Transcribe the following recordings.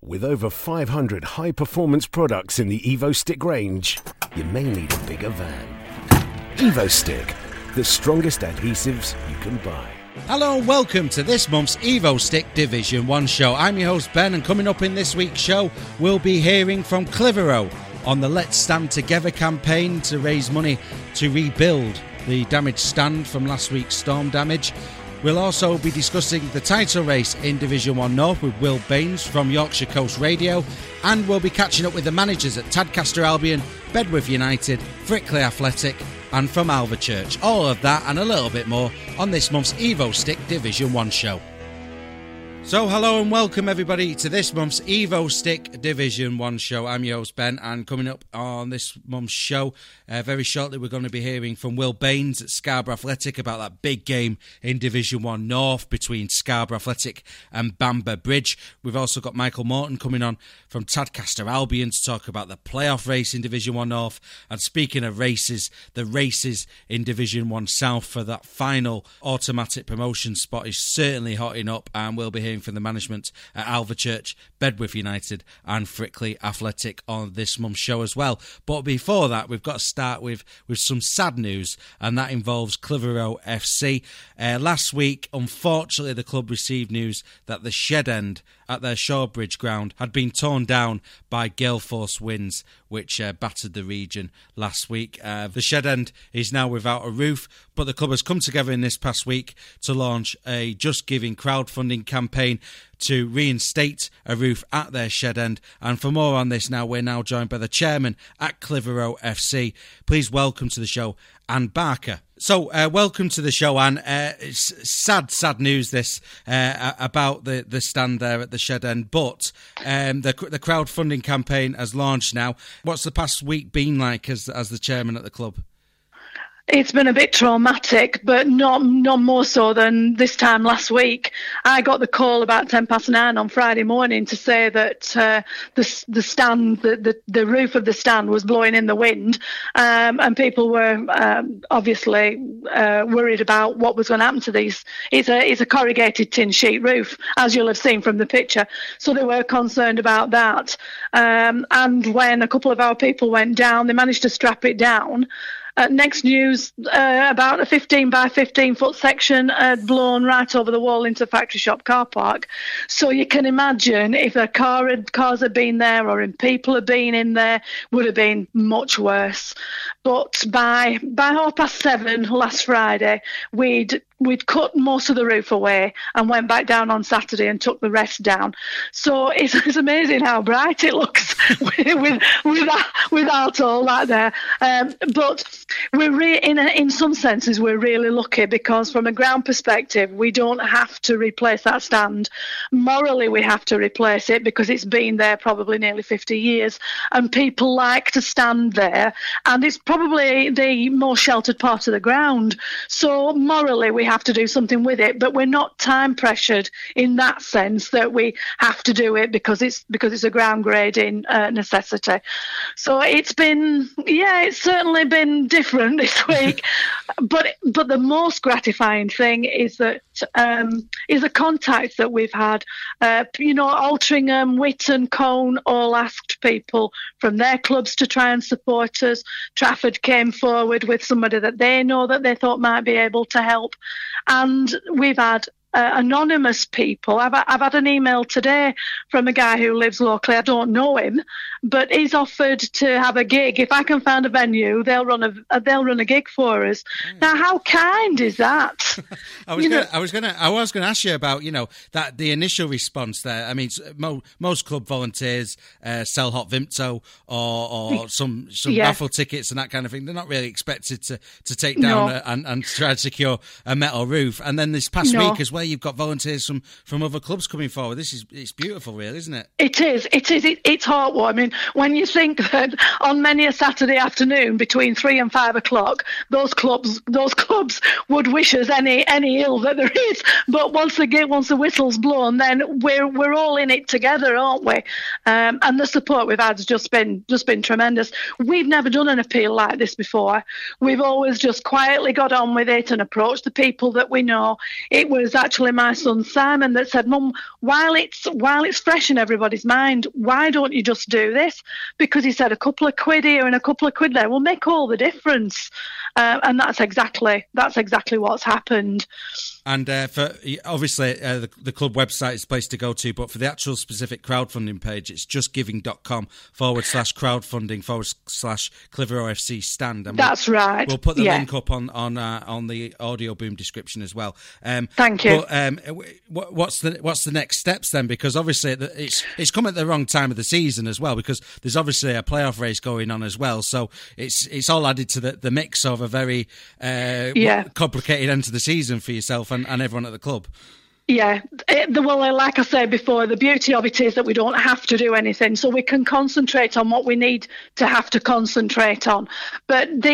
With over 500 high-performance products in the EvoStick range, you may need a bigger van. EvoStick, the strongest adhesives you can buy. Hello and welcome to this month's EvoStick Division 1 show. I'm your host Ben, and coming up in this week's show, we'll be hearing from Clitheroe on the Let's Stand Together campaign to raise money to rebuild the damaged stand from last week's storm damage. We'll also be discussing the title race in Division 1 North with Will Baines from Yorkshire Coast Radio, and we'll be catching up with the managers at Tadcaster Albion, Bedworth United, Frickley Athletic and from Alvechurch. All of that and a little bit more on this month's EvoStick Division 1 show. So hello and welcome everybody to this month's EvoStick Division 1 show. I'm your host Ben, and coming up on this month's show, very shortly we're going to be hearing from Will Baines at Scarborough Athletic about that big game in Division 1 North between Scarborough Athletic and Bamber Bridge. We've also got Michael Morton coming on from Tadcaster Albion to talk about the playoff race in Division 1 North. And speaking of races, the races in Division 1 South for that final automatic promotion spot is certainly hotting up, and we'll be hearing from the management at Alvechurch, Bedworth United and Frickley Athletic on this month's show as well. But before that, we've got to start with some sad news, and that involves Clitheroe FC. Last week, unfortunately, the club received news that the shed end at their Shawbridge ground had been torn down by gale force winds, which battered the region last week. The shed end is now without a roof, but the club has come together in this past week to launch a Just Giving crowdfunding campaign to reinstate a roof at their shed end. And for more on this now, we're now joined by the chairman at Clitheroe FC. Please welcome to the show, Anne Barker. So, welcome to the show, Anne. It's sad news this about the stand there at the shed end, but the crowdfunding campaign has launched now. What's the past week been like as the chairman at the club? It's been a bit traumatic, but not more so than this time last week. I got the call about 9:10 on Friday morning to say that the stand, the roof of the stand was blowing in the wind, and people were obviously worried about what was going to happen to these. It's a corrugated tin sheet roof, as you'll have seen from the picture. So they were concerned about that. And when a couple of our people went down, they managed to strap it down. Next news, about a 15 by 15 foot section had blown right over the wall into Factory Shop car park. So you can imagine if cars had been there or if people had been in there, would have been much worse. But by 7:30 last Friday, we'd cut most of the roof away and went back down on Saturday and took the rest down. So it's amazing how bright it looks without all that there. But we're in some senses we're really lucky, because from a ground perspective we don't have to replace that stand. Morally we have to replace it because it's been there probably nearly 50 years and people like to stand there, and it's probably the most sheltered part of the ground. So morally we have to do something with it, but we're not time pressured in that sense that we have to do it because it's a ground grading necessity. So it's certainly been different this week. but the most gratifying thing is that is the contact that we've had. Altrincham, Whitton, Colne all asked people from their clubs to try and support us. Trafford came forward with somebody that they know that they thought might be able to help. And we've had anonymous people. I've had an email today from a guy who lives locally. I don't know him, but he's offered to have a gig. If I can find a venue, they'll run a gig for us. Now, how kind is that? I was going to ask you about that the initial response there. I mean, most club volunteers sell hot Vimto or some raffle tickets and that kind of thing. They're not really expected to take down and try to secure a metal roof. And then this past week as well, you've got volunteers from other clubs coming forward. It's beautiful, really, isn't it? It is. It's heartwarming when you think that on many a Saturday afternoon between 3 and 5 o'clock, those clubs would wish us any ill that there is. But once the whistle's blown, then we're all in it together, aren't we? And the support we've had has just been tremendous. We've never done an appeal like this before. We've always just quietly got on with it and approached the people that we know. It was actually actually my son Simon that said, Mum, while it's fresh in everybody's mind, why don't you just do this? Because he said a couple of quid here and a couple of quid there will make all the difference. And that's exactly what's happened. And for obviously the club website is the place to go to, but for the actual specific crowdfunding page, it's justgiving.com/crowdfunding/Clitheroe FC stand. And that's right. We'll put the link up on the audio boom description as well. Thank you. But, what's the next steps then? Because obviously it's come at the wrong time of the season as well, because there's obviously a playoff race going on as well. So it's all added to the mix of a very complicated end to the season for yourself and everyone at the club. Yeah, well, like I said before, the beauty of it is that we don't have to do anything, so we can concentrate on what we need to have to concentrate on. But the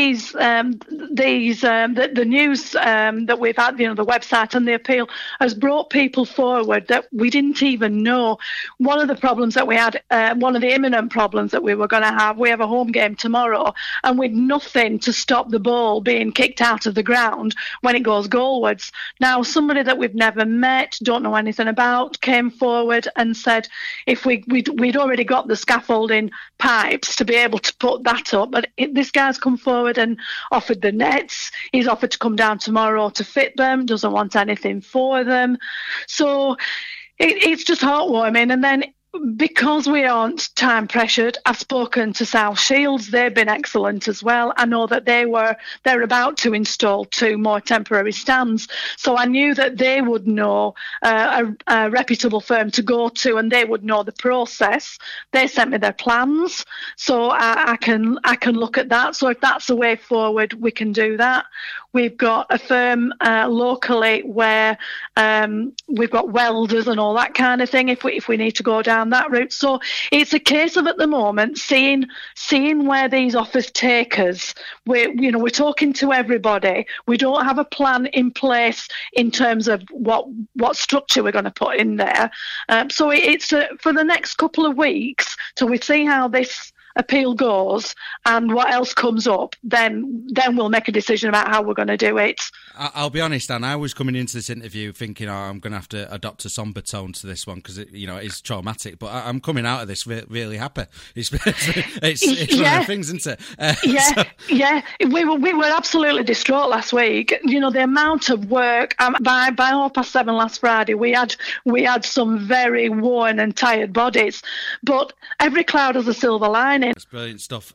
news that we've had, the website and the appeal has brought people forward that we didn't even know. One of the problems that we had, one of the imminent problems that we were going to have, we have a home game tomorrow, and with nothing to stop the ball being kicked out of the ground when it goes goalwards. Now, somebody that we've never met, don't know anything about, came forward and said if we'd already got the scaffolding pipes to be able to put that up, but this guy's come forward and offered the nets. He's offered to come down tomorrow to fit them, doesn't want anything for them. So it's just heartwarming. And then because we aren't time pressured, I've spoken to South Shields. They've been excellent as well. I know that they're about to install 2 more temporary stands, so I knew that they would know a reputable firm to go to, and they would know the process. They sent me their plans, so I can look at that. So if that's the way forward, we can do that. We've got a firm locally where we've got welders and all that kind of thing if we need to go down that route. So it's a case of, at the moment, seeing where these offers take us. We're talking to everybody. We don't have a plan in place in terms of what structure we're going to put in there. So it's for the next couple of weeks till we see how this appeal goes and what else comes up, then we'll make a decision about how we're going to do it. I'll be honest, Dan, I was coming into this interview thinking, I'm going to have to adopt a somber tone to this one because it is traumatic, but I'm coming out of this really happy. It's one of the things, isn't it? We were absolutely distraught last week. The amount of work, by 7:30 last Friday, we had some very worn and tired bodies, but every cloud has a silver lining. That's brilliant stuff.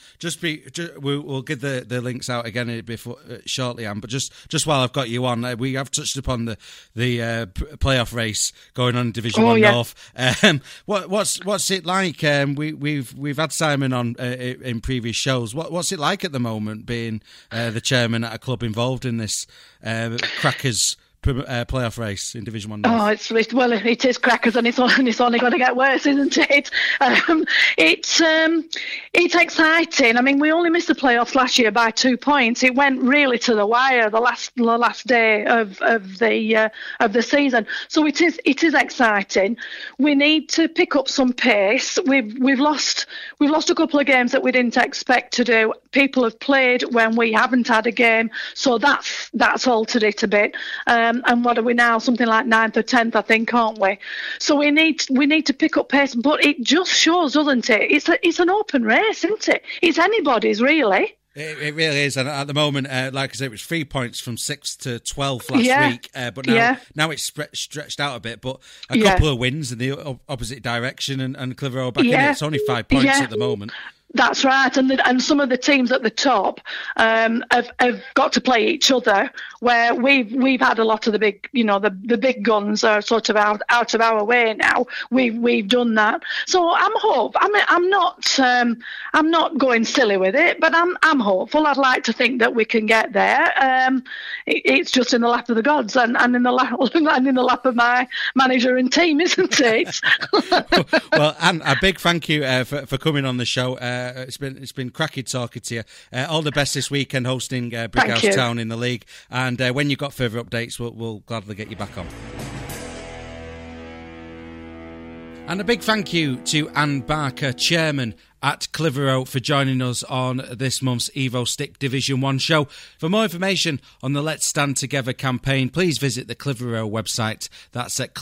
We'll give the links out again before shortly, Anne. But just while I've got you on, we have touched upon the playoff race going on in Division 1 North. What's it like? We've had Simon on in previous shows. What's it like at the moment being the chairman at a club involved in this Crackers playoff race in Division 1 North? It is Crackers, and it's only going to get worse, isn't it? It's exciting. I mean, we only missed the playoffs last year by 2 points. It went really to the wire the last day of the season. So it is exciting. We need to pick up some pace. We've lost a couple of games that we didn't expect to do. People have played when we haven't had a game, so that's altered it a bit. And what are we now? Something like 9th or 10th, I think, aren't we? So we need to pick up pace, but it just shows, doesn't it? It's an open race, isn't it? It's anybody's, really. It really is, and at the moment, like I said, it was 3 points from 6th to 12th last week, but now it's stretched out a bit. But a couple of wins in the opposite direction, and Clitheroe back in it. It's only 5 points at the moment. That's right, and some of the teams at the top have got to play each other. Where we've had a lot of the big, the big guns are sort of out of our way now. We've done that, so I'm hopeful. I mean, I'm not going silly with it, but I'm hopeful. I'd like to think that we can get there. It's just in the lap of the gods and in the lap of my manager and team, isn't it? Well, Anne, a big thank you for coming on the show. It's been cracking talking to you. All the best this weekend hosting Brighouse Town in the league. And when you've got further updates, we'll gladly get you back on. And a big thank you to Anne Barker, chairman at Clitheroe for joining us on this month's Evo Stick Division 1 show. For more information on the Let's Stand Together campaign, please visit the Clitheroe website. That's at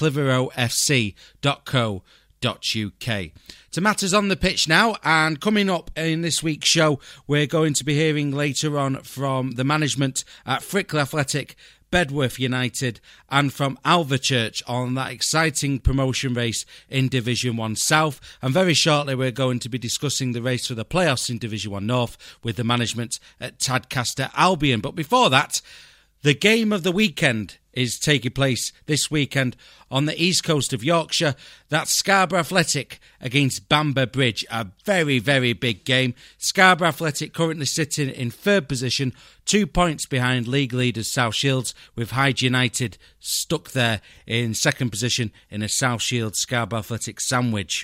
clitheroefc.co.uk. To matters on the pitch now, and coming up in this week's show, we're going to be hearing later on from the management at Frickley Athletic, Bedworth United, and from Alvechurch on that exciting promotion race in Division 1 South. And very shortly we're going to be discussing the race for the playoffs in Division 1 North with the management at Tadcaster Albion. But before that, the game of the weekend is taking place this weekend on the east coast of Yorkshire. That's Scarborough Athletic against Bamber Bridge. A very, very big game. Scarborough Athletic currently sitting in third position, 2 points behind league leaders South Shields, with Hyde United stuck there in second position in a South Shields Scarborough Athletic sandwich.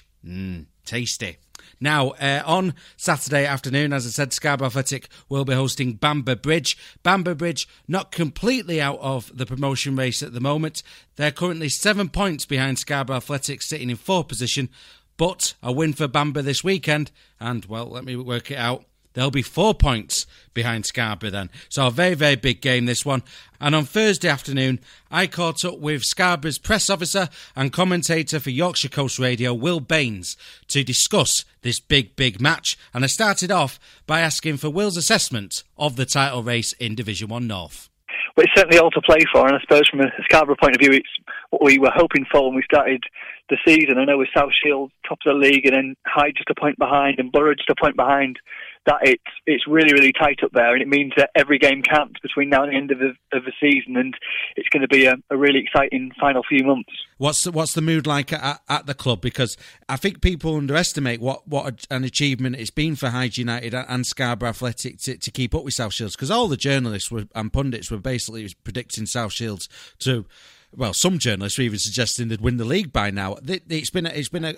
Tasty. Now, on Saturday afternoon, as I said, Scarborough Athletic will be hosting Bamber Bridge. Bamber Bridge not completely out of the promotion race at the moment. They're currently 7 points behind Scarborough Athletic, sitting in fourth position. But a win for Bamber this weekend, and, well, let me work it out. They'll be 4 points behind Scarborough then. So a very, very big game, this one. And on Thursday afternoon, I caught up with Scarborough's press officer and commentator for Yorkshire Coast Radio, Will Baines, to discuss this big, big match. And I started off by asking for Will's assessment of the title race in Division 1 North. Well, it's certainly all to play for, and I suppose from a Scarborough point of view, it's what we were hoping for when we started the season. I know with South Shields top of the league, and then Hyde just a point behind, and Borough just a point behind, that it's really, really tight up there, and it means that every game counts between now and the end of the season, and it's going to be a really exciting final few months. What's the mood like at the club? Because I think people underestimate what an achievement it's been for Hyde United and Scarborough Athletic to keep up with South Shields, because all the journalists and pundits were basically predicting South Shields to... Well, some journalists were even suggesting they'd win the league by now. It's been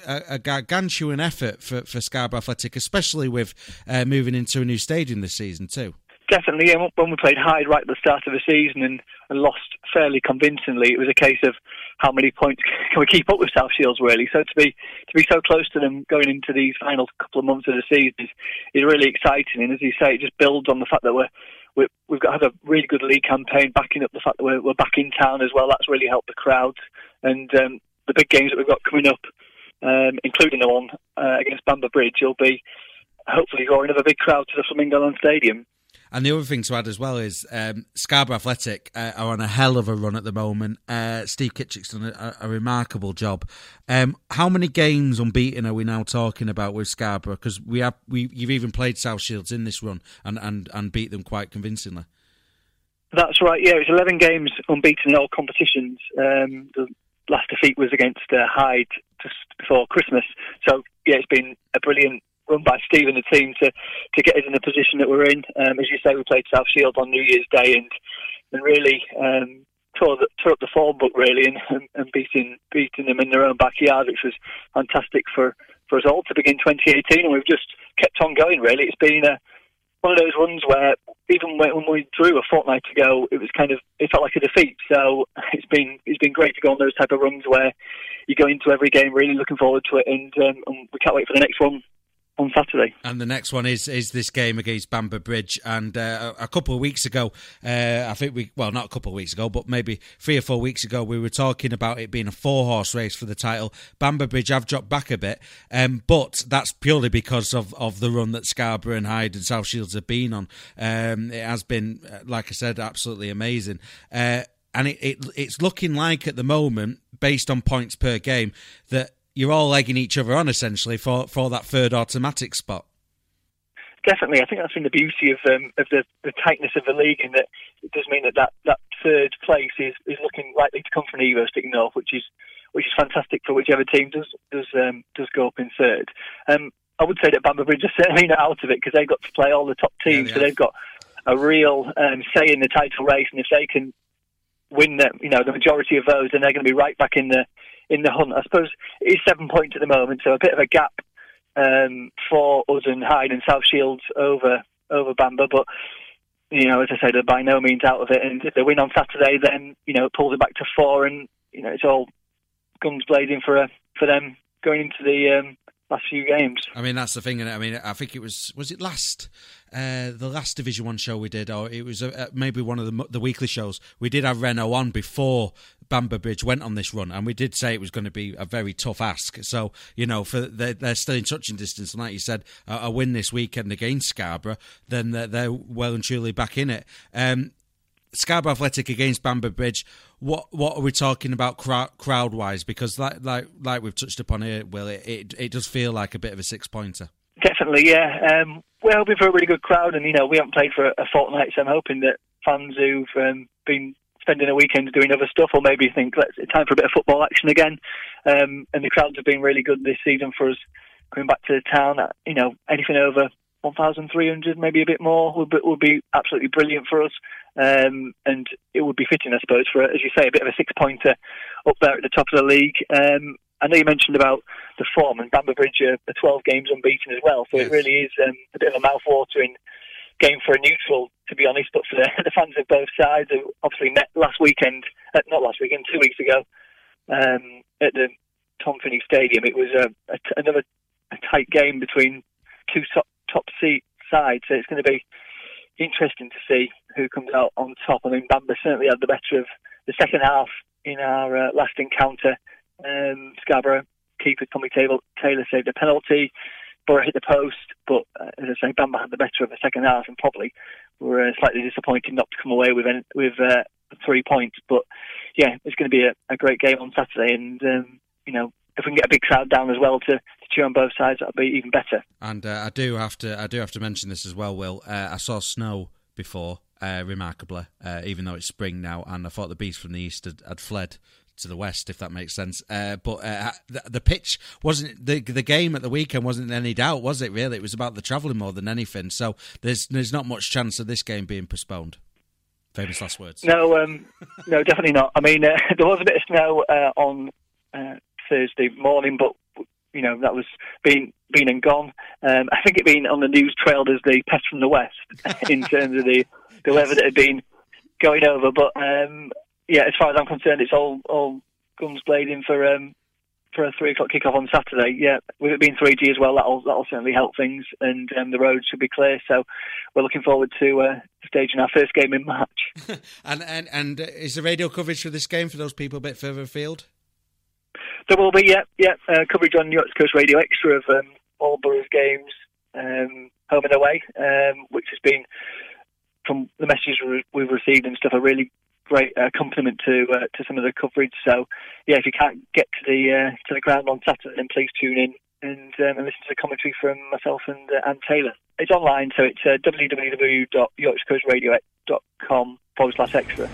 a gargantuan effort for Scarborough Athletic, especially with moving into a new stadium this season too. Definitely, yeah. When we played Hyde right at the start of the season and lost fairly convincingly, it was a case of how many points can we keep up with South Shields, really. So to be so close to them going into these final couple of months of the season is really exciting. And as you say, it just builds on the fact that we've got to have a really good league campaign, backing up the fact that we're back in town as well. That's really helped the crowds. And the big games that we've got coming up, including the one against Bamber Bridge, will be hopefully drawing another big crowd to the Flamingo Land Stadium. And the other thing to add as well is Scarborough Athletic are on a hell of a run at the moment. Steve Kitchick's done a remarkable job. How many games unbeaten are we now talking about with Scarborough? Because you've even played South Shields in this run and beat them quite convincingly. That's right, yeah. It's 11 games unbeaten in all competitions. The last defeat was against Hyde just before Christmas. So, yeah, it's been a brilliant run by Steve and the team to get us in the position that we're in. As you say, we played South Shields on New Year's Day and really tore up the form book, really, and beating them in their own backyard, which was fantastic for us all to begin 2018. And we've just kept on going, really. It's been one of those runs where even when we drew a fortnight ago, it felt like a defeat. So it's been great to go on those type of runs where you go into every game really looking forward to it, and we can't wait for the next one on Saturday. And the next one is this game against Bamber Bridge. And a couple of weeks ago, not a couple of weeks ago, but maybe 3 or 4 weeks ago, we were talking about it being a 4-horse race for the title. Bamber Bridge have dropped back a bit, but that's purely because of the run that Scarborough and Hyde and South Shields have been on. It has been, like I said, absolutely amazing. And it's looking like at the moment, based on points per game, that you're all egging each other on, essentially, for that third automatic spot. Definitely. I think that's been the beauty of the tightness of the league, and that it does mean that third place is looking likely to come from Evo Stick North, which is fantastic for whichever team does go up in third. I would say that Bamber Bridge are certainly not out of it, because they've got to play all the top teams, so they've got a real say in the title race, and if they can win the majority of those, then they're going to be right back in the hunt. I suppose it is 7 points at the moment, so a bit of a gap for us and Hyde and South Shields over Bamber, but as I say, they're by no means out of it, and if they win on Saturday, then it pulls it back to 4, and it's all guns blazing for them going into last few games. I mean, that's the thing, and I mean, I think it was it the last Division 1 show we did, or it was maybe one of the weekly shows. We did have Renault on before Bamber Bridge went on this run, and we did say it was going to be a very tough ask. So, they're still in touching distance, and like you said, a win this weekend against Scarborough, then they're well and truly back in it. Scarborough Athletic against Bamber Bridge. What are we talking about crowd wise? Because like we've touched upon here, Will, it does feel like a bit of a 6-pointer. Definitely, yeah. We're hoping for a really good crowd, and we haven't played for a fortnight, so I'm hoping that fans who've been spending a weekend doing other stuff, or maybe think it's time for a bit of football action again. And the crowds have been really good this season for us coming back to the town. Anything over 1,300, maybe a bit more, would be absolutely brilliant for us. And it would be fitting, I suppose, for, as you say, a bit of a 6-pointer up there at the top of the league. I know you mentioned about the form, and Bamber Bridge are 12 games unbeaten as well, so yes. It really is a bit of a mouth-watering game for a neutral, to be honest, but for the fans of both sides, who obviously met 2 weeks ago, at the Tom Finney Stadium. It was another tight game between two top seat sides, so it's going to be interesting to see who comes out on top. I mean, Bamber certainly had the better of the second half in our last encounter. Scarborough keeper Tommy Taylor saved a penalty. Borough hit the post, but as I say, Bamber had the better of the second half, and probably were slightly disappointed not to come away with 3 points. But yeah, it's going to be a great game on Saturday, and if we can get a big crowd down as well to cheer on both sides, that'll be even better. And I do have to mention this as well, Will. I saw snow before, remarkably, even though it's spring now, and I thought the beast from the east had fled to the west, if that makes sense. But the pitch wasn't the game at the weekend wasn't any doubt, was it? Really, it was about the travelling more than anything. So there's not much chance of this game being postponed. Famous last words. No, definitely not. I mean, there was a bit of snow on Thursday morning, but that was been and gone. I think it been on the news trailed as the pest from the west in terms of the weather that had been going over. But as far as I'm concerned, it's all guns blazing for a 3 o'clock kickoff on Saturday. Yeah, with it being 3G as well, that'll certainly help things, and the road should be clear. So we're looking forward to staging our first game in March. and is the radio coverage for this game for those people a bit further afield? There will be, coverage on Yorkshire Coast Radio Extra of all Borough's games, home and away, which has been, from the messages we've received and stuff, a really great accompaniment to some of the coverage. So, if you can't get to the ground on Saturday, then please tune in and listen to the commentary from myself and Anne Taylor. It's online, so it's www.yorkshirecoastradio.com/extra.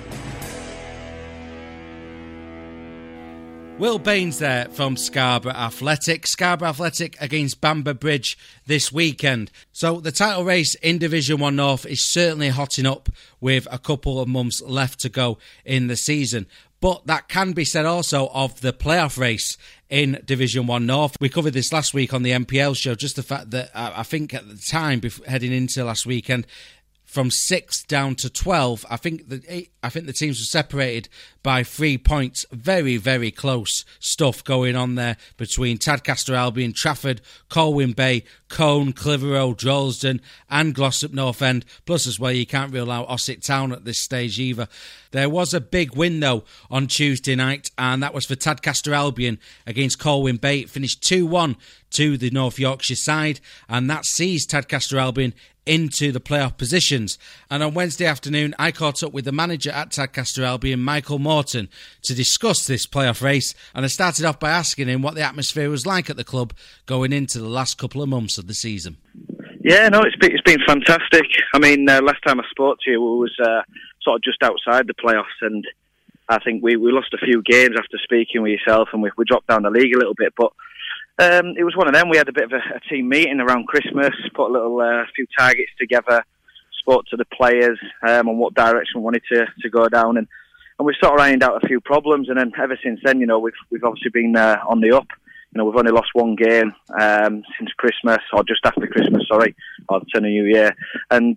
Will Baines there from Scarborough Athletic. Scarborough Athletic against Bamber Bridge this weekend. So the title race in Division 1 North is certainly hotting up with a couple of months left to go in the season. But that can be said also of the playoff race in Division 1 North. We covered this last week on the MPL show, just the fact that I think at the time, heading into last weekend, from 6 down to 12, I think the teams were separated by 3 points. Very, very close stuff going on there between Tadcaster Albion, Trafford, Colwyn Bay, Colne, Clitheroe, Droylsden and Glossop North End. Plus as well, you can't rule out Ossett Town at this stage either. There was a big win though on Tuesday night, and that was for Tadcaster Albion against Colwyn Bay. It finished 2-1 to the North Yorkshire side, and that sees Tadcaster Albion into the playoff positions. And on Wednesday afternoon, I caught up with the manager at Tadcaster Albion, Michael Morton, to discuss this playoff race, and I started off by asking him what the atmosphere was like at the club going into the last couple of months of the season. Yeah, no, it's been fantastic. I mean, last time I spoke to you, we was sort of just outside the playoffs, and I think we lost a few games after speaking with yourself, and we dropped down the league a little bit, but it was one of them. We had a bit of a team meeting around Christmas, put a few targets together, spoke to the players on what direction we wanted to go down, and we sort of ironed out a few problems. And then ever since then, we've obviously been on the up. We've only lost one game since Christmas, or just after Christmas, sorry, or the turn of New Year. And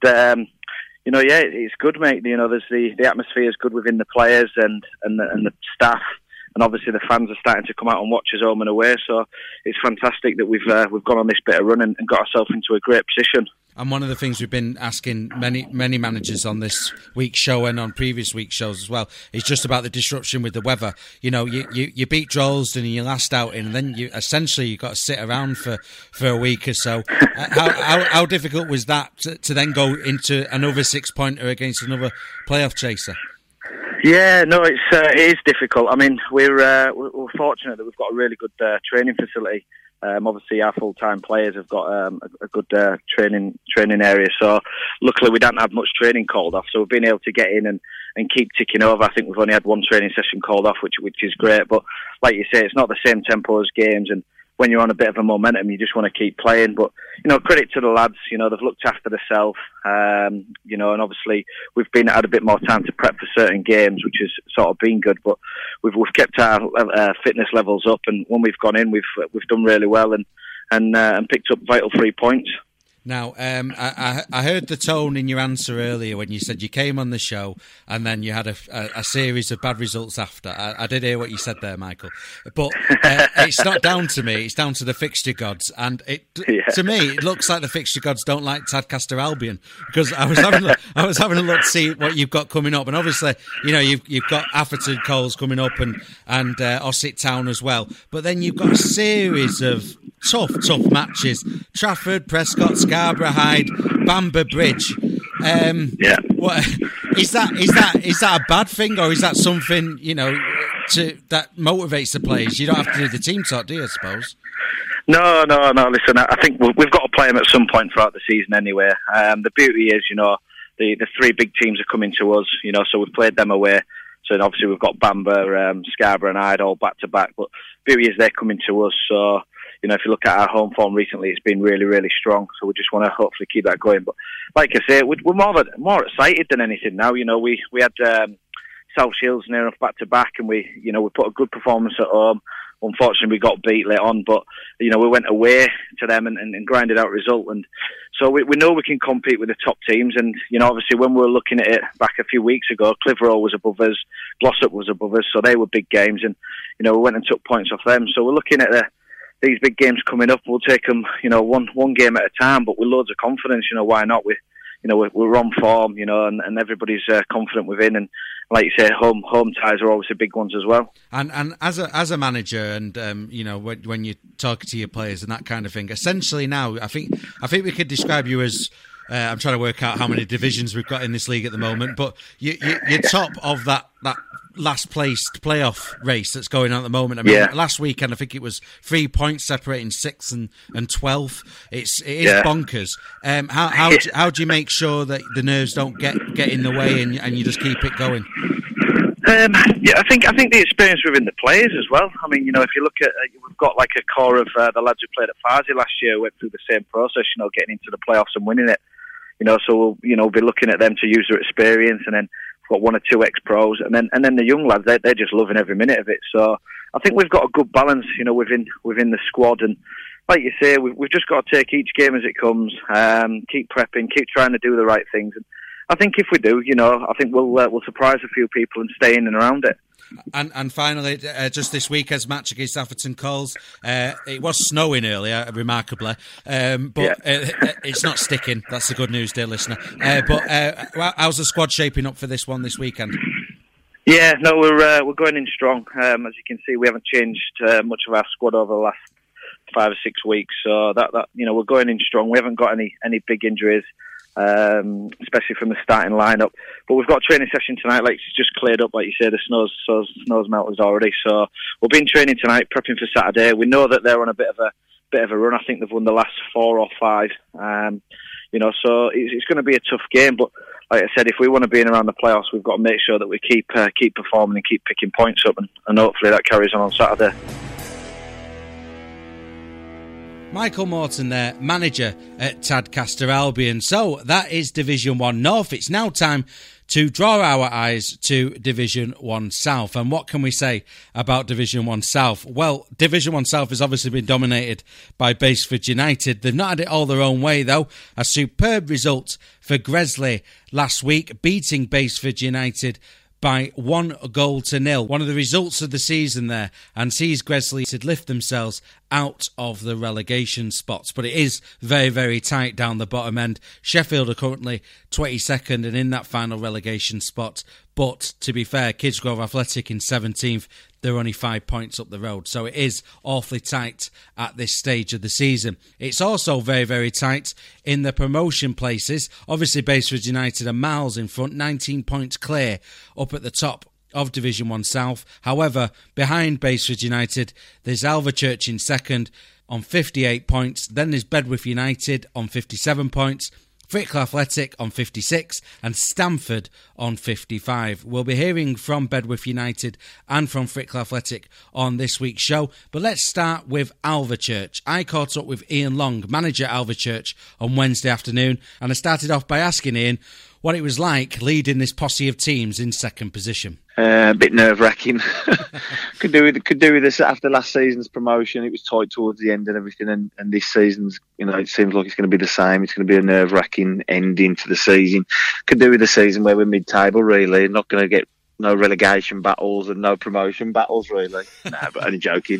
it's good, mate. There's the atmosphere is good within the players and the staff. and obviously the fans are starting to come out and watch us home and away. So it's fantastic that we've gone on this bit of run and got ourselves into a great position. And one of the things we've been asking many managers on this week's show and on previous week's shows as well is just about the disruption with the weather. You know, you beat Droylsden in your last outing, and then you got to sit around for a week or so. How difficult was that to then go into another 6-pointer against another playoff chaser? Yeah, no, it is difficult. I mean, we're fortunate that we've got a really good training facility. Obviously, our full-time players have got a good training area. So, luckily, we don't have much training called off. So, we've been able to get in and keep ticking over. I think we've only had one training session called off, which is great. But like you say, it's not the same tempo as games. And when you're on a bit of a momentum, you just want to keep playing. But, you know, credit to the lads. You know, they've looked after themselves. You know, and obviously we've had a bit more time to prep for certain games, which has sort of been good. But we've kept our fitness levels up, and when we've gone in, we've done really well and picked up vital 3 points. Now, I heard the tone in your answer earlier when you said you came on the show and then you had a series of bad results after. I did hear what you said there, Michael. But it's not down to me. It's down to the fixture gods. And to me, it looks like the fixture gods don't like Tadcaster Albion, because I was having a look to see what you've got coming up. And obviously, you know, you've got Atherton Coles coming up and Ossett Town as well. But then you've got a series of tough matches. Trafford, Prescott, Scarborough, Hyde, Bamber Bridge. What is that a bad thing, or is that something, you know, that motivates the players? You don't have to do the team talk, do you, I suppose? No. Listen, I think we've got to play them at some point throughout the season anyway. The beauty is, you know, the 3 big teams are coming to us, you know, so we've played them away. So obviously we've got Bamber, Scarborough and Hyde all back to back. But the beauty is they're coming to us, so you know, if you look at our home form recently, it's been really, really strong. So we just want to hopefully keep that going. But like I say, we're more excited than anything now. You know, we had South Shields near enough back to back, and we put a good performance at home. Unfortunately, we got beat late on, but you know, we went away to them and grinded out a result. And so we know we can compete with the top teams. And you know, obviously, when we were looking at it back a few weeks ago, Clitheroe was above us, Glossop was above us, so they were big games. And you know, we went and took points off them. So we're looking at these big games coming up. We'll take them, you know, one game at a time, but with loads of confidence. You know, why not? We're on form, you know, and everybody's confident within. And like you say, home ties are always the big ones as well. And as a manager, and you know, when you talk to your players and that kind of thing, essentially now, I think we could describe you as. I'm trying to work out how many divisions we've got in this league at the moment, but you're top of that last placed playoff race that's going on at the moment. I mean, last weekend I think it was 3 points separating 6th and 12th. It is bonkers. How do you make sure that the nerves don't get in the way and you just keep it going? I think the experience within the players as well. I mean, you know, if you look at, we've got like a core of the lads who played at Farsley last year, went through the same process, you know, getting into the playoffs and winning it. You know, so we'll be looking at them to use their experience, and then we've got 1 or 2 ex-pros, and then the young lads, they're just loving every minute of it. So I think we've got a good balance, you know, within the squad. And like you say, we've just got to take each game as it comes, keep prepping, keep trying to do the right things. And I think if we do, you know, I think we'll surprise a few people and stay in and around it. And finally, just this weekend's match against Atherton Coles, it was snowing earlier, remarkably, but it's not sticking. That's the good news, dear listener. But how's the squad shaping up for this one this weekend? Yeah, no, we're going in strong. As you can see, we haven't changed much of our squad over the last 5 or 6 weeks, so that you know, we're going in strong. We haven't got any big injuries. Especially from the starting lineup, but we've got a training session tonight. Like, it's just cleared up, like you say. The snow's melted already, so we'll be in training tonight, prepping for Saturday. We know that they're on a bit of a run. I think they've won the last 4 or 5. You know, so it's going to be a tough game. But like I said, if we want to be in around the playoffs, we've got to make sure that we keep performing and keep picking points up, and hopefully that carries on Saturday. Michael Morton there, manager at Tadcaster Albion. So that is Division 1 North. It's now time to draw our eyes to Division 1 South. And what can we say about Division 1 South? Well, Division 1 South has obviously been dominated by Baseford United. They've not had it all their own way, though. A superb result for Gresley last week, beating Baseford United by 1-0. One of the results of the season there, and sees Gresley to lift themselves out of the relegation spots. But it is very, very tight down the bottom end. Sheffield are currently 22nd and in that final relegation spot. But to be fair, Kidsgrove Athletic in 17th, they're only 5 points up the road. So it is awfully tight at this stage of the season. It's also very, very tight in the promotion places. Obviously, Baseford United are miles in front, 19 points clear up at the top of Division 1 South. However, behind Baseford United, there's Alvechurch in second on 58 points. Then there's Bedworth United on 57 points. Frickle Athletic on 56 and Stamford on 55. We'll be hearing from Bedworth United and from Frickle Athletic on this week's show. But let's start with Alvechurch. I caught up with Ian Long, manager at Alvechurch, on Wednesday afternoon, and I started off by asking Ian what it was like leading this posse of teams in second position. A bit nerve-wracking. could do with this after last season's promotion. It was tight towards the end and everything, and this season's, it seems like it's going to be the same. It's going to be a nerve-wracking ending to the season. Could do with the season where we're mid-table, really. Not going to get no relegation battles and no promotion battles, really. But only joking.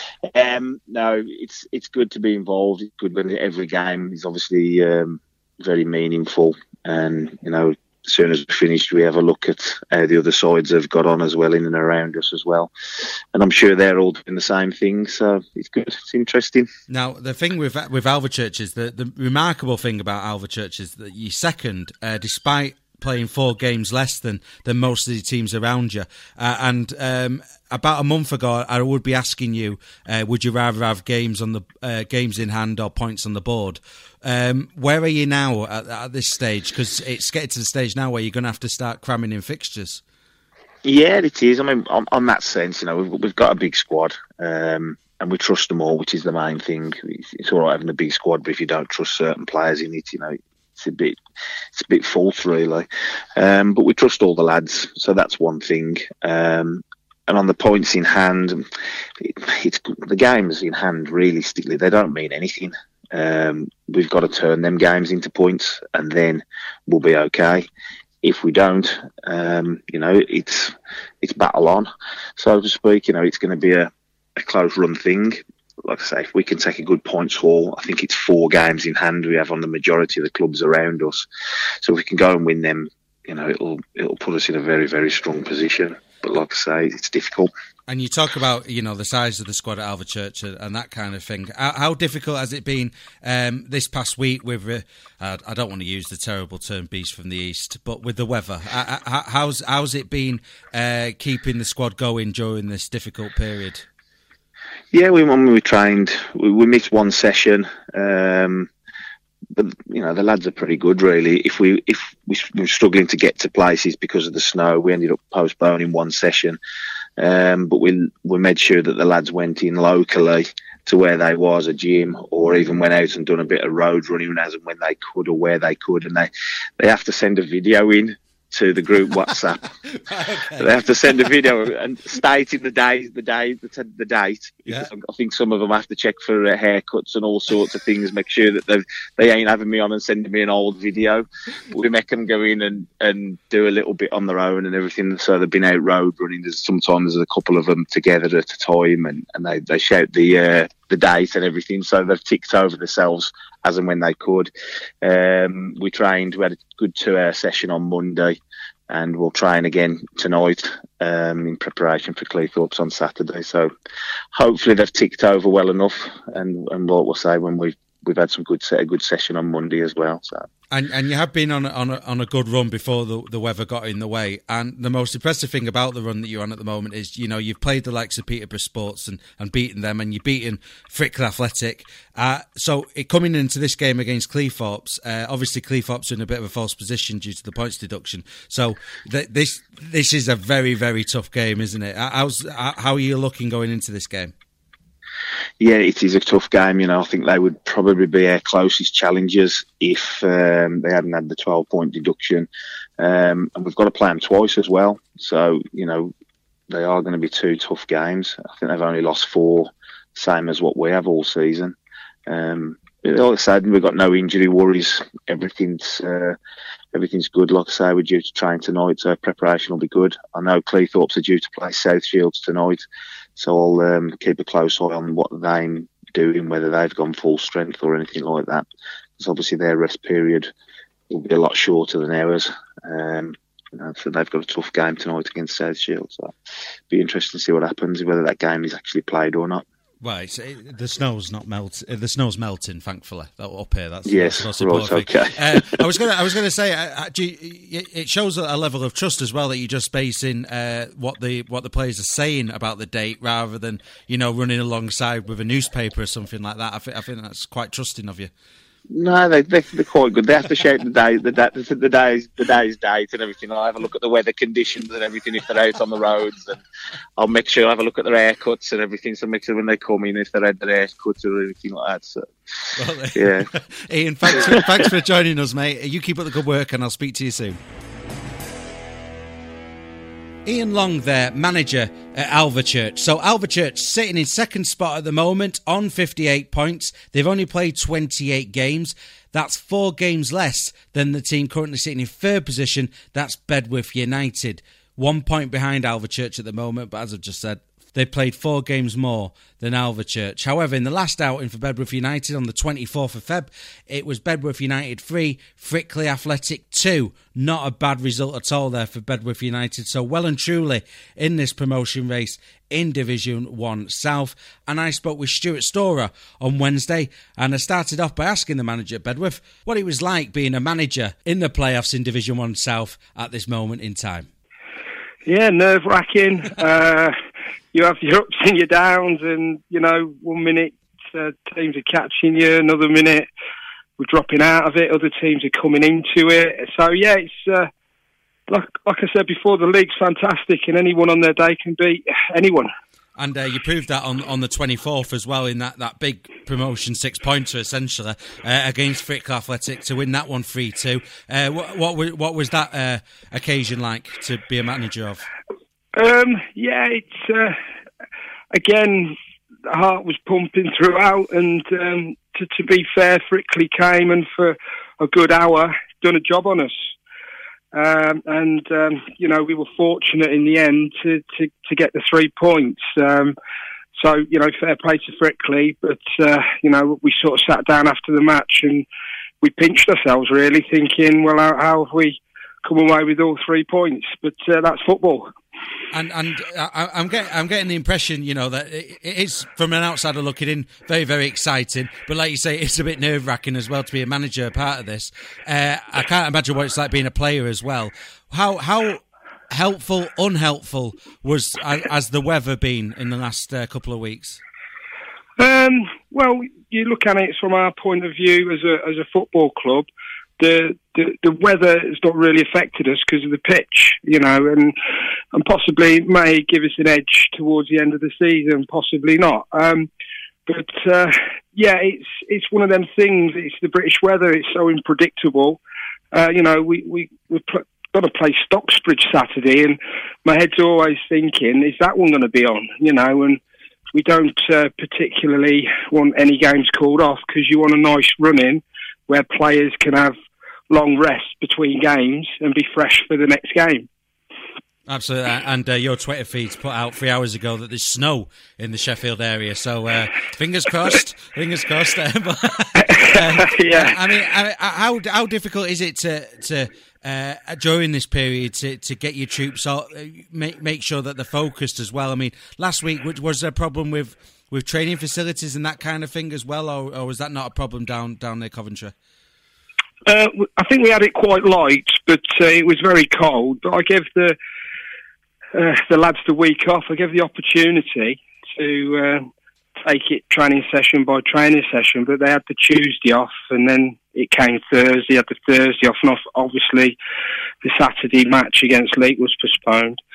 No, it's good to be involved. It's good when every game is obviously very meaningful, and as soon as we're finished, we have a look at how the other sides have got on as well, in and around us as well. And I'm sure they're all doing the same thing, so it's good. It's interesting. Now, the thing with Alvechurch is, the remarkable thing about Alvechurch is that you're second, despite playing 4 games less than most of the teams around you. About a month ago, I would be asking you, would you rather have games on the games in hand or points on the board? Where are you now at this stage? Because it's getting to the stage now where you're going to have to start cramming in fixtures. Yeah, it is. I mean, on that sense, we've got a big squad, and we trust them all, which is the main thing. It's all right having a big squad, but if you don't trust certain players in it, it's a bit false, really. But we trust all the lads, so that's one thing. And on the points in hand, it's the games in hand, realistically, they don't mean anything. We've got to turn them games into points, and then we'll be okay. If we don't, it's battle on, so to speak. It's going to be a close run thing. Like I say, if we can take a good points haul, I think it's 4 games in hand we have on the majority of the clubs around us. So if we can go and win them, it'll put us in a very, very strong position. But like I say, it's difficult. And you talk about, the size of the squad at Alvechurch and that kind of thing. How difficult has it been this past week with, I don't want to use the terrible term beast from the east, but with the weather? How's it been keeping the squad going during this difficult period? Yeah, we trained. We missed one session, but the lads are pretty good, really. If we were struggling to get to places because of the snow, we ended up postponing one session. But we made sure that the lads went in locally to where they was a gym, or even went out and done a bit of road running as and when they could, or where they could, and they have to send a video in to the group WhatsApp. Okay. They have to send a video and stating the date. Yeah. I think some of them have to check for haircuts and all sorts of things, make sure that they ain't having me on and sending me an old video. We make them go in and do a little bit on their own and everything. So they've been out road running. Sometimes there's a couple of them together at a time, and they shout the date and everything. So they've ticked over themselves as and when they could. We trained. We had a good 2-hour session on Monday, and we'll train again tonight in preparation for Cleethorpes on Saturday. So hopefully they've ticked over well enough, and what we'll say when we've had a good session on Monday as well. So. And you have been on a good run before the weather got in the way. And the most impressive thing about the run that you're on at the moment is, you've played the likes of Peterborough Sports and beaten them, and you've beaten Frickle Athletic. So coming into this game against Cleethorpes, obviously Cleethorpes are in a bit of a false position due to the points deduction. So this is a very, very tough game, isn't it? How are you looking going into this game? Yeah, it is a tough game. I think they would probably be our closest challengers if they hadn't had the 12-point deduction. And we've got to play them twice as well. So, they are going to be 2 tough games. I think they've only lost 4, same as what we have all season. like I said, we've got no injury worries. Everything's good. Like I say, we're due to train tonight, so preparation will be good. I know Cleethorpes are due to play South Shields tonight, so I'll keep a close eye on what they're doing, whether they've gone full strength or anything like that. Because obviously their rest period will be a lot shorter than ours. So they've got a tough game tonight against South Shields. So it'll be interesting to see what happens, whether that game is actually played or not. Well, the snow's not melting. The snow's melting, thankfully. Up here, that's yes, that's right, okay. I was going to say, it shows a level of trust as well that you're just basing what the players are saying about the date rather than running alongside with a newspaper or something like that. I think that's quite trusting of you. No, they're quite good. They have to shout the day's date and everything. I'll have a look at the weather conditions and everything if they're out on the roads, and I'll make sure I have a look at their haircuts and everything. So make sure when they come in, if they're had their haircuts or anything like that. So, well, yeah. Ian, thanks for joining us, mate. You keep up the good work, and I'll speak to you soon. Ian Long there, manager at Alvechurch. So Alvechurch sitting in second spot at the moment on 58 points. They've only played 28 games. That's 4 games less than the team currently sitting in third position. That's Bedworth United. 1 point behind Alvechurch at the moment, but as I've just said, they played 4 games more than Alvechurch. However, in the last outing for Bedworth United on the 24th of Feb, it was Bedworth United 3, Frickley Athletic 2. Not a bad result at all there for Bedworth United. So well and truly in this promotion race in Division 1 South. And I spoke with Stuart Storer on Wednesday, and I started off by asking the manager at Bedworth what it was like being a manager in the playoffs in Division 1 South at this moment in time. Yeah, nerve-wracking. You have your ups and your downs, and 1 minute teams are catching you, another minute we're dropping out of it, other teams are coming into it. So yeah, it's like I said before, the league's fantastic, and anyone on their day can beat anyone. And you proved that on the 24th as well in that big promotion 6-pointer essentially against Frickley Athletic to win that one 3-2. What was that occasion like to be a manager of? It's again, the heart was pumping throughout, and to be fair, Frickley came and for a good hour done a job on us. We were fortunate in the end to get the 3 points. So fair play to Frickley, but we sort of sat down after the match and we pinched ourselves really, thinking, well, how have we come away with all 3 points? But that's football. And I'm getting the impression, that it is, from an outsider looking in, very, very exciting. But like you say, it's a bit nerve-wracking as well to be a manager, a part of this. I can't imagine what it's like being a player as well. How helpful, unhelpful has the weather been in the last couple of weeks? Well, you look at it from our point of view as a football club. The weather has not really affected us because of the pitch, and possibly it may give us an edge towards the end of the season, possibly not. It's one of them things. It's the British weather. It's so unpredictable. We've got to play Stocksbridge Saturday, and my head's always thinking, is that one going to be on? And we don't particularly want any games called off because you want a nice run-in where players can have long rests between games and be fresh for the next game. Absolutely, and your Twitter feeds put out 3 hours ago that there's snow in the Sheffield area, so fingers crossed. Yeah. I mean, how difficult is it to during this period to get your troops out, make sure that they're focused as well? I mean, last week was there a problem with training facilities and that kind of thing as well, or was that not a problem down near Coventry? I think we had it quite light, but it was very cold. But I gave the lads the week off. I gave the opportunity to take it training session by training session, but they had the Tuesday off, and then it came Thursday, had the Thursday off, and obviously the Saturday match against Leek was postponed.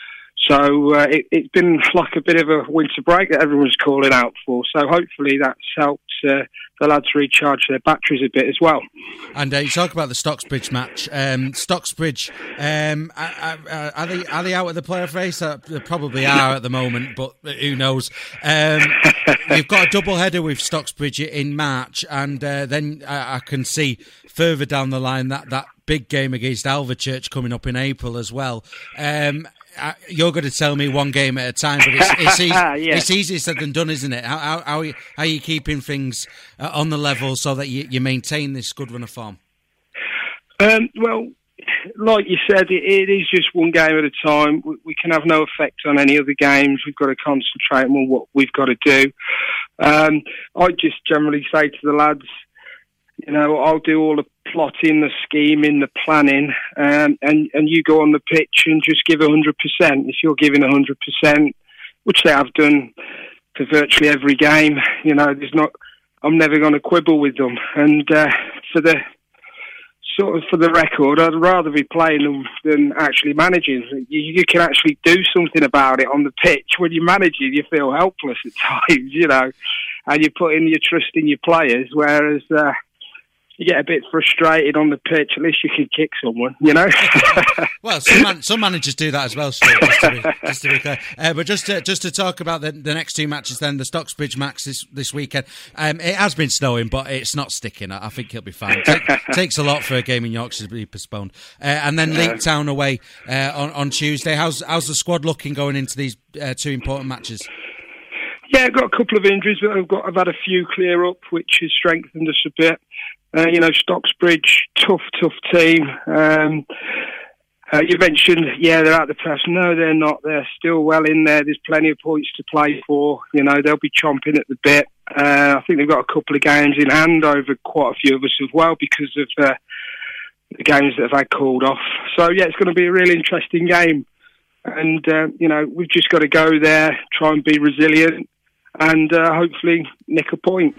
So it's been like a bit of a winter break that everyone's calling out for. So hopefully that's helped the lads recharge their batteries a bit as well. And you talk about the Stocksbridge match. Stocksbridge, are they out of the playoff race? They probably are at the moment, but who knows? You've got a double header with Stocksbridge in March, and then I can see further down the line that big game against Alvechurch coming up in April as well. You're going to tell me one game at a time, but it's easy, it's easier said than done, isn't it? How are you keeping things on the level so that you maintain this good run of form? Well, like you said, it is just one game at a time. We can have no effect on any other games. We've got to concentrate on what we've got to do. I just generally say to the lads, I'll do all the plotting, the scheming, the planning, and you go on the pitch and just give 100%. If you're giving 100%, which they have done for virtually every game, I'm never going to quibble with them. And for the record, I'd rather be playing them than actually managing. You can actually do something about it on the pitch. When you're managing, you feel helpless at times, and you put in your trust in your players, whereas you get a bit frustrated on the pitch. At least you can kick someone, Well, some managers do that as well, Stuart, just to be clear. But just to talk about the next two matches then, the Stocksbridge match this weekend. It has been snowing, but it's not sticking. I think it'll be fine. Takes a lot for a game in Yorkshire to be postponed. And then Leek Town away on Tuesday. How's the squad looking going into these two important matches? Yeah, I've got a couple of injuries, but I've had a few clear up, which has strengthened us a bit. Stocksbridge, tough team. You mentioned, they're out the press. No, they're not. They're still well in there. There's plenty of points to play for. They'll be chomping at the bit. I think they've got a couple of games in hand over quite a few of us as well because of the games that have had called off. So, it's going to be a really interesting game. And, we've just got to go there, try and be resilient, and hopefully nick a point.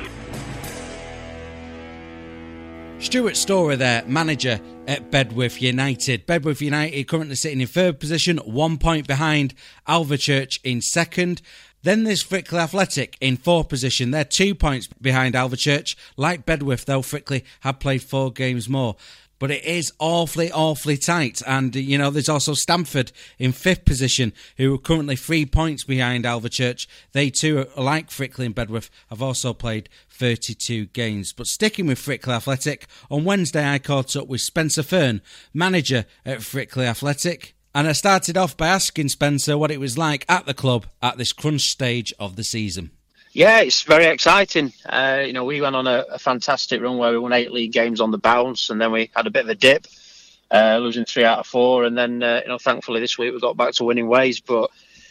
Stuart Storer there, manager at Bedworth United. Bedworth United currently sitting in third position, 1 point behind Alvechurch in second. Then there's Frickley Athletic in fourth position. They're 2 points behind Alvechurch. Like Bedworth, though, Frickley have played 4 games more. But it is awfully tight. And, there's also Stamford in fifth position, who are currently 3 points behind Alvechurch. They too, like Frickley and Bedworth, have also played 32 games. But sticking with Frickley Athletic, on Wednesday I caught up with Spencer Fern, manager at Frickley Athletic. And I started off by asking Spencer what it was like at the club at this crunch stage of the season. Yeah, it's very exciting. We went on a fantastic run where we won 8 league games on the bounce, and then we had a bit of a dip, losing 3 out of 4, and then thankfully this week we got back to winning ways. But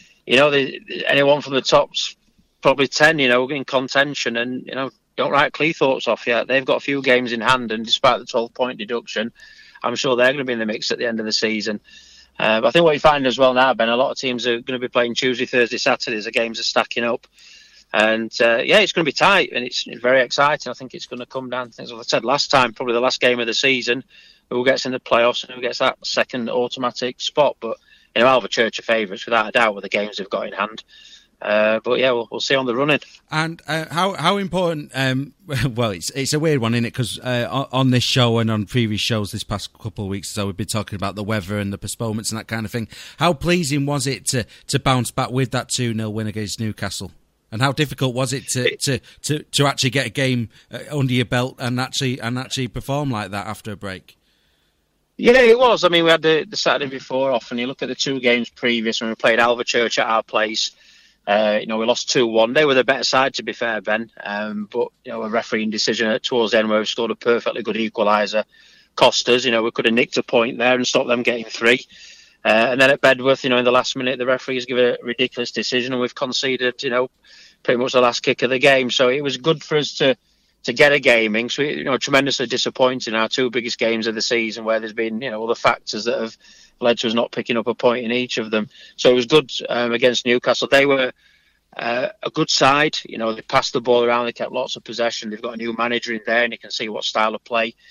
anyone from the top's probably 10, in contention, and don't write Cleethorpes off yet. They've got a few games in hand, and despite the 12-point deduction, I'm sure they're going to be in the mix at the end of the season. But I think what you find as well now, Ben, a lot of teams are going to be playing Tuesday, Thursday, Saturdays. The games are stacking up. And, it's going to be tight, and it's very exciting. I think it's going to come down to things, as I said last time, probably the last game of the season, who gets in the playoffs and who gets that second automatic spot. But, Alvechurch are favourites, without a doubt, with the games they've got in hand. We'll see on the running. And how important? It's a weird one, isn't it? Because on this show and on previous shows this past couple of weeks, so we've been talking about the weather and the postponements and that kind of thing. How pleasing was it to bounce back with that 2-0 win against Newcastle? And how difficult was it to actually get a game under your belt and actually perform like that after a break? Yeah, it was. I mean, we had the Saturday before off, and you look at the 2 games previous when we played Alvechurch at our place. We lost 2-1. They were the better side, to be fair, Ben. But a refereeing decision towards the end where we scored a perfectly good equaliser cost us. We could have nicked a point there and stopped them getting 3. And then at Bedworth, in the last minute, the referees give a ridiculous decision, and we've conceded, pretty much the last kick of the game. So it was good for us to get a gaming. So, tremendously disappointing, our 2 biggest games of the season, where there's been, other factors that have led to us not picking up a point in each of them. So it was good against Newcastle. They were a good side. They passed the ball around. They kept lots of possession. They've got a new manager in there, and you can see what style of play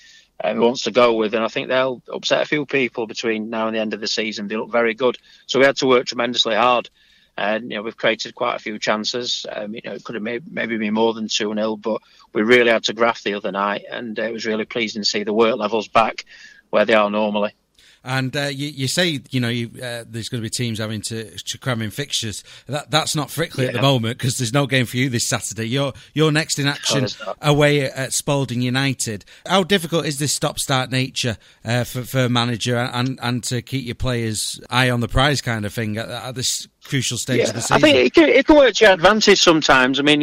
he wants to go with, and I think they'll upset a few people between now and the end of the season. They look very good, so we had to work tremendously hard, and we've created quite a few chances. It could have maybe been more than 2-0, but we really had to graft the other night, and it was really pleasing to see the work levels back where they are normally. And you say, there's going to be teams having to cram in fixtures. That's not Frickley at the moment, because there's no game for you this Saturday. You're next in action away at Spalding United. How difficult is this stop-start nature for a manager and to keep your players eye on the prize kind of thing at this crucial stage of the season? I think it can work to your advantage sometimes. I mean,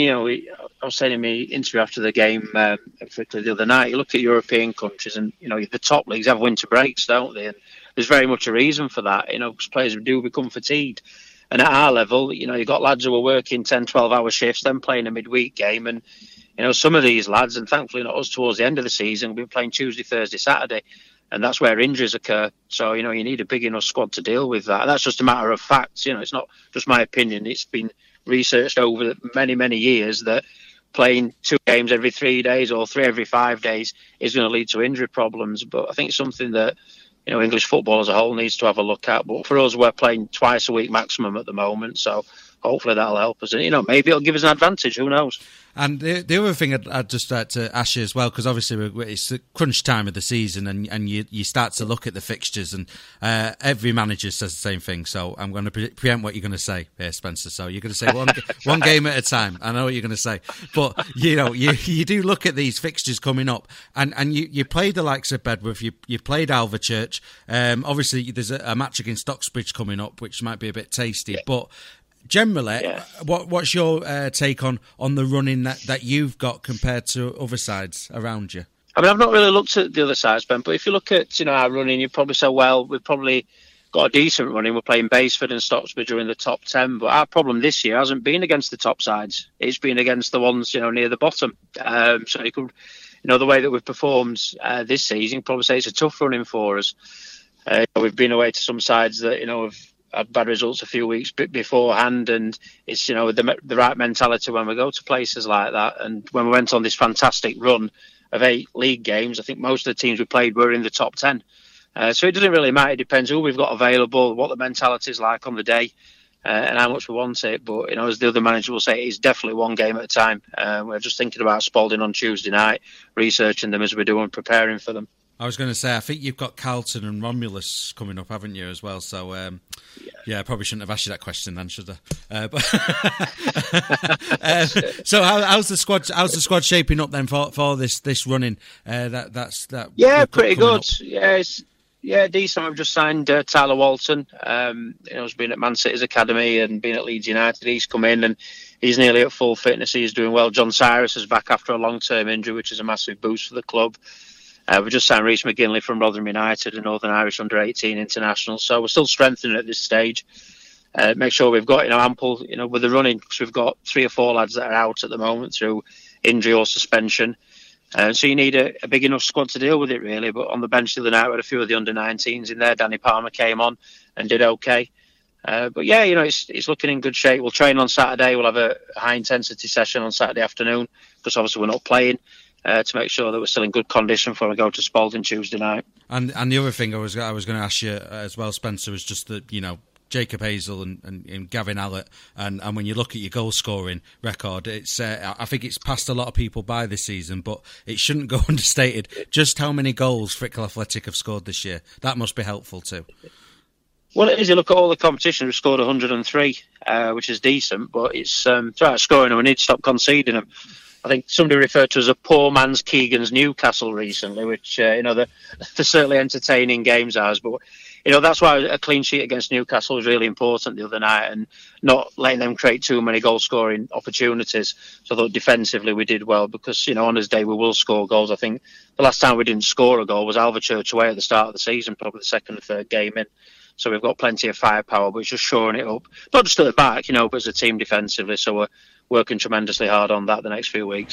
I was saying in my interview after the game at Frickley the other night, you look at European countries and, the top leagues have winter breaks, don't they? And there's very much a reason for that, because players do become fatigued. And at our level, you've got lads who are working 10, 12-hour shifts, then playing a midweek game. And, some of these lads, and thankfully not us towards the end of the season, we've been playing Tuesday, Thursday, Saturday. And that's where injuries occur. So, you need a big enough squad to deal with that. And that's just a matter of facts. It's not just my opinion. It's been researched over many, many years that playing 2 games every 3 days or 3 every 5 days is going to lead to injury problems. But I think it's something that, English football as a whole needs to have a look at. But for us, we're playing twice a week maximum at the moment. So hopefully that'll help us. And, maybe it'll give us an advantage. Who knows? And the other thing I'd just like to ask you as well, because obviously it's the crunch time of the season, and you start to look at the fixtures, and every manager says the same thing. So I'm going to preempt what you're going to say here, Spencer. So you're going to say one game at a time. I know what you're going to say, but you do look at these fixtures coming up, and you played the likes of Bedworth, you played Alvechurch. Obviously there's a match against Stocksbridge coming up, which might be a bit tasty, but. Generally, what's your take on the running that you've got compared to other sides around you? I mean, I've not really looked at the other sides, Ben, but if you look at our running, you'd probably say, well, we've probably got a decent running. We're playing Baseford and Stocksbridge are in the top 10, but our problem this year hasn't been against the top sides. It's been against the ones near the bottom. So you could, the way that we've performed this season, you'd probably say it's a tough running for us. We've been away to some sides that have had bad results a few weeks beforehand, and it's the right mentality when we go to places like that. And when we went on this fantastic run of 8 league games, I think most of the teams we played were in the top 10. So it doesn't really matter. It depends who we've got available, what the mentality is like on the day, and how much we want it. But as the other manager will say, it's definitely one game at a time. We're just thinking about Spalding on Tuesday night, researching them as we're doing, preparing for them. I was going to say, I think you've got Carlton and Romulus coming up, haven't you, as well? So, I probably shouldn't have asked you that question then, should I? So, how's the squad shaping up then for this running? Pretty good. Up. Decent. We've just signed Tyler Walton. He's been at Man City's academy and been at Leeds United. He's come in and he's nearly at full fitness. He's doing well. John Cyrus is back after a long-term injury, which is a massive boost for the club. We just signed Rhys McGinley from Rotherham United, a Northern Irish under-18 international. So we're still strengthening at this stage. Make sure we've got ample, with the running, because we've got 3 or 4 lads that are out at the moment through injury or suspension. So you need a big enough squad to deal with it, really. But on the bench the other night, we had a few of the under-19s in there. Danny Palmer came on and did okay. It's looking in good shape. We'll train on Saturday. We'll have a high-intensity session on Saturday afternoon, because obviously we're not playing. To make sure that we're still in good condition before we go to Spalding Tuesday night. And the other thing I was going to ask you as well, Spencer, was just that Jacob Hazel and Gavin Allett, and when you look at your goal scoring record, it's I think it's passed a lot of people by this season, but it shouldn't go understated just how many goals Frickley Athletic have scored this year. That must be helpful too. Well, it is. You look at all the competitions, we've scored 103, which is decent, but it's throughout scoring, and we need to stop conceding them. I think somebody referred to as a poor man's Keegan's Newcastle recently, which, they're certainly entertaining games as, but, that's why a clean sheet against Newcastle was really important the other night, and not letting them create too many goal-scoring opportunities. So I thought defensively we did well, because, on his day we will score goals. I think the last time we didn't score a goal was Alvechurch away at the start of the season, probably the second or third game in. So we've got plenty of firepower, but it's just shoring it up. Not just at the back, but as a team defensively. So we're working tremendously hard on that the next few weeks.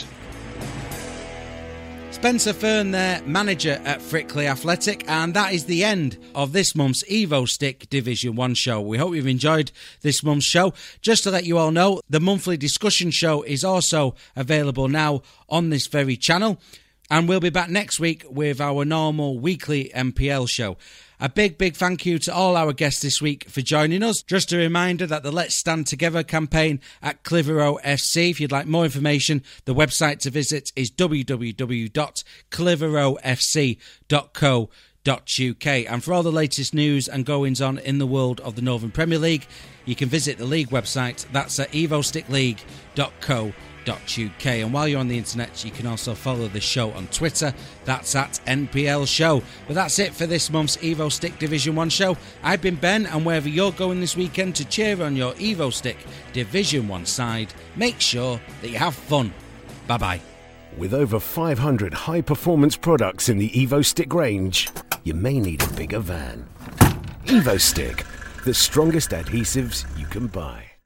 Spencer Fern there, manager at Frickley Athletic, and that is the end of this month's Evo Stick Division 1 show. We hope you've enjoyed this month's show. Just to let you all know, the monthly discussion show is also available now on this very channel. And we'll be back next week with our normal weekly NPL show. A big thank you to all our guests this week for joining us. Just a reminder that the Let's Stand Together campaign at Clitheroe FC. If you'd like more information, the website to visit is www.clitheroefc.co.uk. And for all the latest news and goings on in the world of the Northern Premier League, you can visit the league website. That's at evostickleague.co.uk. And while you're on the internet, you can also follow the show on Twitter. That's at NPL Show. But that's it for this month's Evo Stick Division 1 show. I've been Ben, and wherever you're going this weekend to cheer on your Evo Stick Division 1 side, make sure that you have fun. Bye-bye. With over 500 high-performance products in the Evo Stick range, you may need a bigger van. Evo Stick, the strongest adhesives you can buy.